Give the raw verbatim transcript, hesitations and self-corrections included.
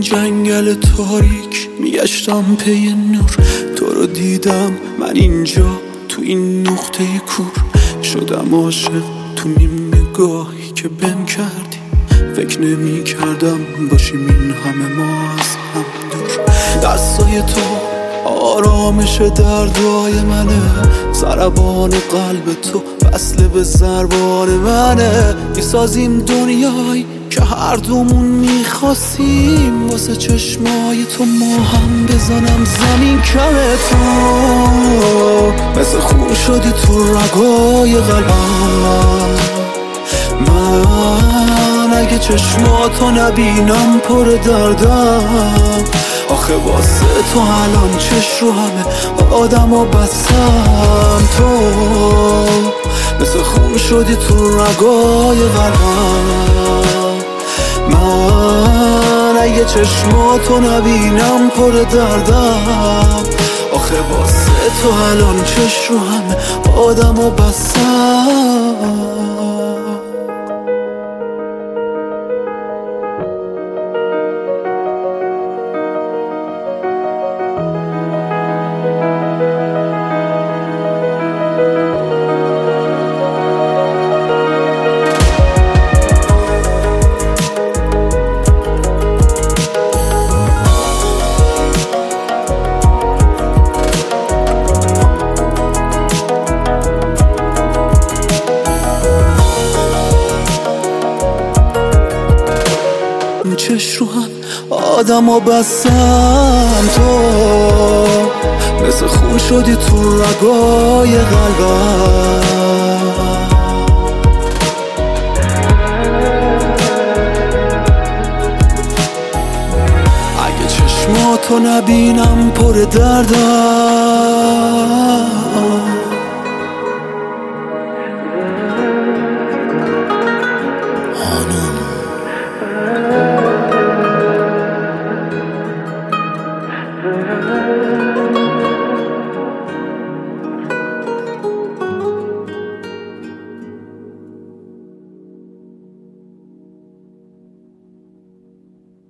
جنگل تاریک میگشتم پی نور، تو رو دیدم من اینجا تو این نقطه کور. شدم عاشق تو نیم نگاهی که بهم کردی، فکر نمی کردم باشیم این همه ما از هم دور. دستای تو آرامش دردای منه، ضربان قلب تو وصله به ضربان منه. میسازیم دنیایی که هر دومون میخواستیم، واسه چشمای تو ما هم بزنم زمین کمه. تو مثل خون شدی تو رگای قلبم، من اگه چشماتو نبینم پر دردم. آخه واسه تو الان چش رو همه آدم ها بستم. تو مثل خون شدی تو رگای قلبم، من اگه چشماتو نبینم پر دردم. آخه واسه تو الان چش رو همه آدم ها بستم. چش رو هم آدم ها بستم. تو مثل خون شدی تو رگای قلبم، اگه چشماتو نبینم پر دردم. Thank you.